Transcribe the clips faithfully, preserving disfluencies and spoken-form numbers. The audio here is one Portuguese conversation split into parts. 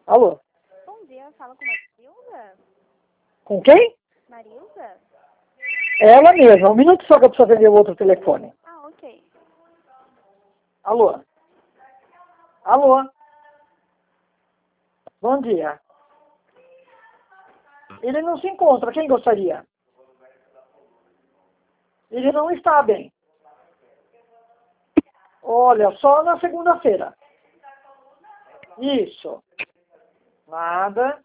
Alô? Bom dia, fala com Marilza? Com quem? Marilza? Ela mesma. Um minuto só que eu preciso atender o outro telefone. Ah, ok. Alô? Alô? Bom dia. Ele não se encontra. Quem gostaria? Ele não está bem. Olha, só na segunda-feira. Isso. Nada.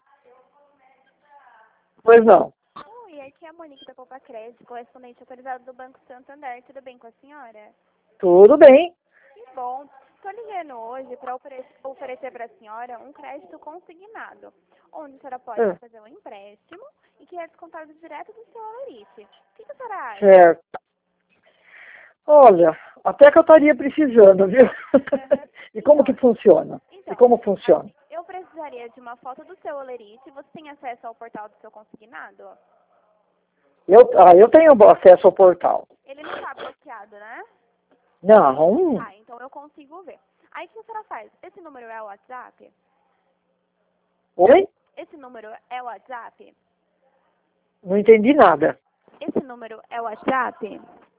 Pois não. Oi, aqui é a Monique da Poupa Crédito, correspondente autorizado do Banco Santander. Tudo bem com a senhora? Tudo bem. Que bom. Estou ligando hoje para oferecer para a senhora um crédito consignado, onde a senhora pode Ah, fazer um empréstimo e que é descontado direto do seu Alerice. O que, que a senhora acha? certo. Olha, até que eu estaria precisando, viu? Uhum. E como Então, que funciona? então, E como funciona? assim, eu precisaria de uma foto do seu Alerice. Você tem acesso ao portal do seu consignado? Eu, ah, eu tenho acesso ao portal. Ele não está bloqueado, né? Não. Ah, então eu consigo ver. Aí o que a senhora faz? Esse número é o WhatsApp? Oi? Esse número é o WhatsApp? Não entendi nada. Esse número é o WhatsApp?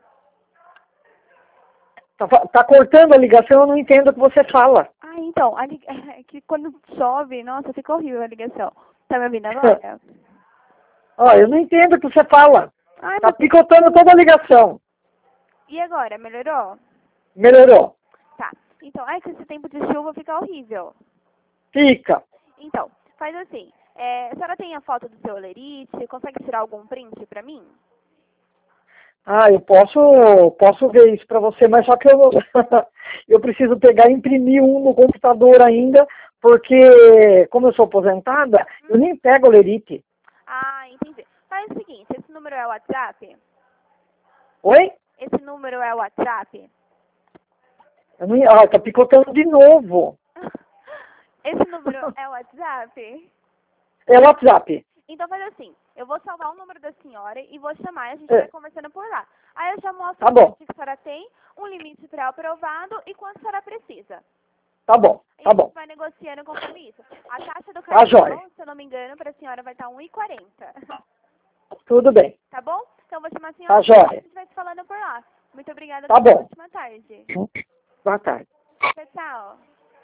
Tá, fa- tá cortando a ligação, eu não entendo o que você fala. Ah, então, a lig... é que quando chove, nossa, fica horrível a ligação. Tá me ouvindo agora? Ó, eu não entendo o que você fala. Ai, Tá meu Deus. picotando toda a ligação. E agora, melhorou? Melhorou. Tá. Então, ai, que esse tempo de chuva fica horrível. Fica. Então, faz assim. É, a senhora tem a foto do seu Olerite? Consegue tirar algum print pra mim? Ah, eu posso, posso ver isso pra você, mas só que eu, eu preciso pegar e imprimir um no computador ainda, porque como eu sou aposentada, eu nem pego lerite. Ah, entendi. Faz o seguinte, esse número é o WhatsApp? Oi? Esse número é o WhatsApp? Eu não, ah, tá picotando de novo. Esse número é o WhatsApp? É o WhatsApp. Então faz assim, eu vou salvar o número da senhora e vou chamar e a gente É. vai conversando por lá. Aí eu já mostro Tá o bom, limite que a senhora tem, um limite pré-aprovado e quanto a senhora precisa. tá bom, E tá a gente bom. vai negociando conforme isso. A taxa do Tá jóia. cartão, se eu não me engano, para a senhora vai estar um e quarenta. Tudo bem. Tá bom? Então eu vou chamar a Tá senhora e a jóia. gente vai se falando por lá. Muito obrigada, Tá tenha uma bom. ótima tarde. Boa tarde. Tchau, tchau.